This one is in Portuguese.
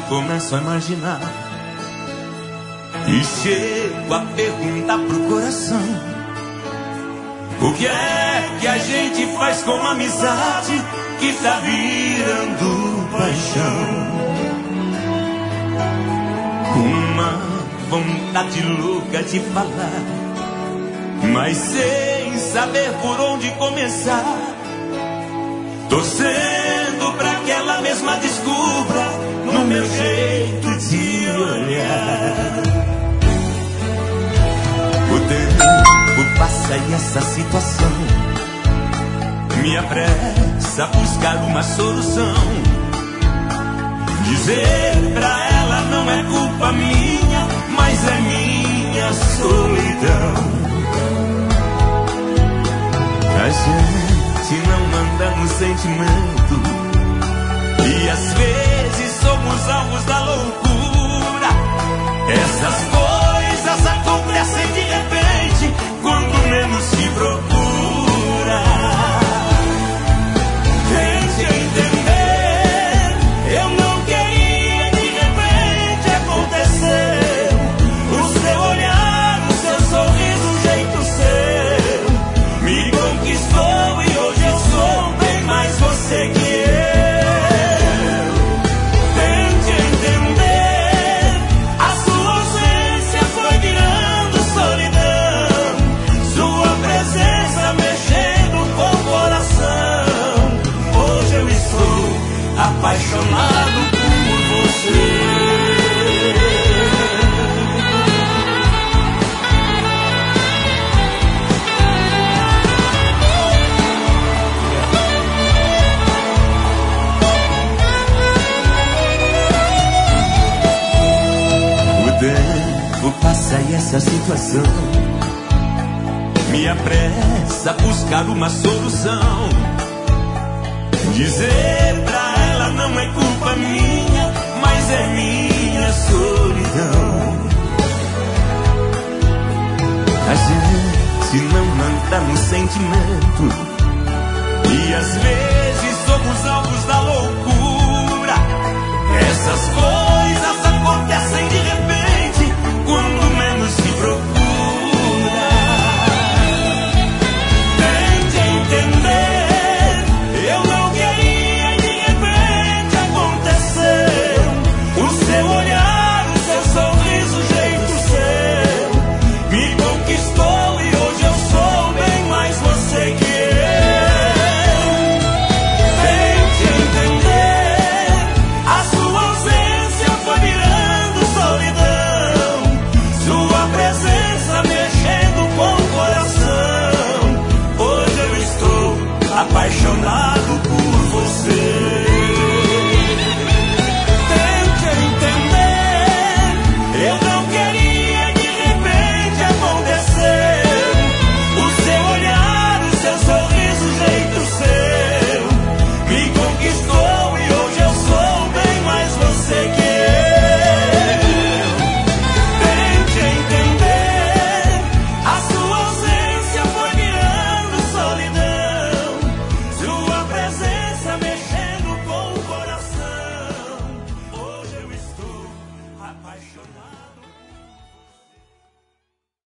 começo a imaginar e chego a perguntar pro coração: o que é que a gente faz com uma amizade que tá virando paixão? Uma vontade louca de falar, mas sem saber por onde começar, torcendo pra que ela mesma descubra no meu jeito de olhar. O tempo passa e essa situação me apressa a buscar uma solução. Dizer pra ela não é culpa minha, mas é minha solidão. A gente não anda no sentimento e às vezes somos alvos da loucura. Essas coisas acontecem de repente, quando menos se procura. Tente entender, eu não queria, de repente aconteceu. O seu olhar, o seu sorriso, o jeito seu me conquistou e hoje eu sou bem mais você que eu. Tente entender, a sua ausência foi virando solidão, sua presença mexendo com o coração. Hoje eu estou apaixonado por você. O tempo passa e essa situação me apressa a buscar uma solução. Dizer pra ela não é culpa minha, mas é minha solidão. A gente não anda no sentimento e às vezes somos algo